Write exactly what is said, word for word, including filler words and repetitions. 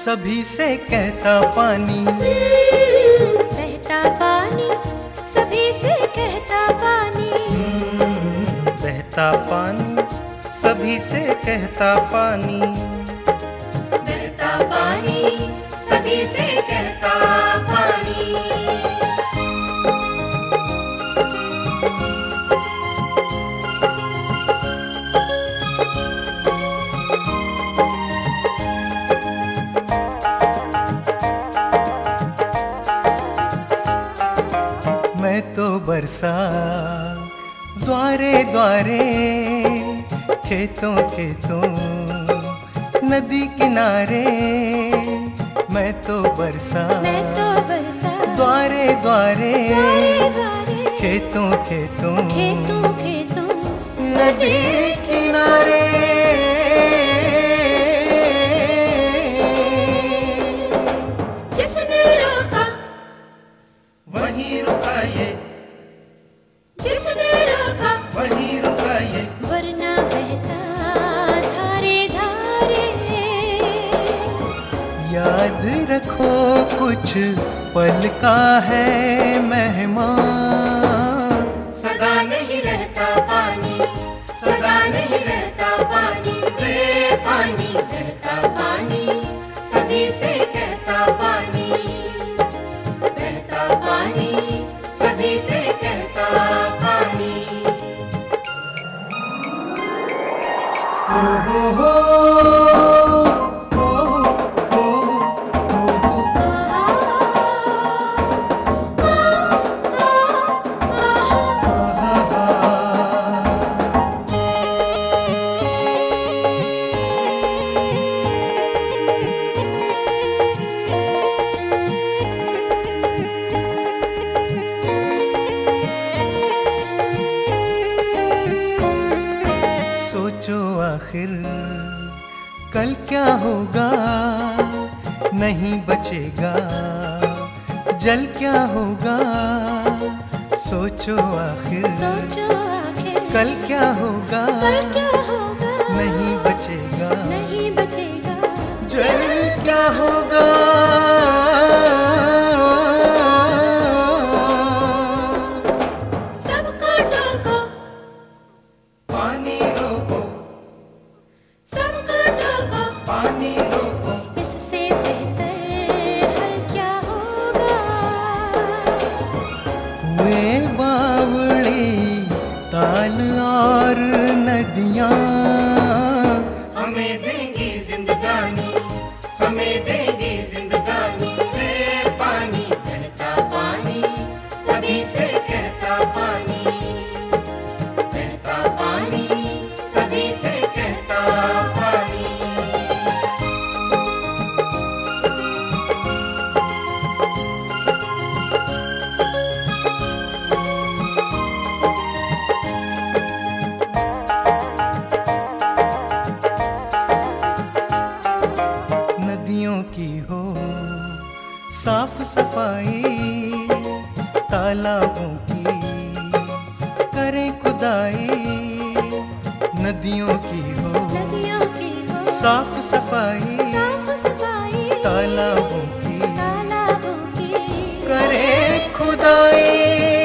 सभी से कहता पानी, बहता पानी सभी से कहता पानी, बहता पानी सभी से कहता पानी, बहता पानी सभी से कहता पानी। मैं तो बरसा द्वारे द्वारे, खेतों खेतों नदी किनारे, मैं तो बरसा मैं तो बरसा द्वारे द्वारे, द्वारे द्वारे, खेतों खेतों खेतों खेतों नदी किनारे। जिसने रोका वहीं रुका ये, जिसने रोका वहीं रुका ये, वरना बहता धारे धारे। याद रखो कुछ पल का है मेहमान, सदा नहीं रहता पानी, सदा नहीं रहता पानी, रे पानी बहता पानी सभी से कहता पानी, बहता पानी सभी से कहता पानी। हो हो हो सोचो आखिर कल क्या होगा, नहीं बचेगा जल क्या होगा। सोचो आखिर सोचो आखिर कल क्या होगा, कल क्या होगा, नहीं बचेगा नहीं बचेगा जल क्या होगा। सबको टोको पानी रोको, सबको टोको पानी रोको, इससे बेहतर हल क्या होगा। हुए बावड़ी ताल और नदियाँ, हमें देंगी जिंदगानी, हमें देंगी जिंदगानी, रे पानी बहता पानी सभी से कहता पानी, बहता पानी सभी से कहता पानी। नदियों की हो साफ सफाई, तालाबों की करें खुदाई। नदियों की हो नदियों की हो साफ सफाई, साफ सफाई, तालाबों की तालाबों की करें खुदाई।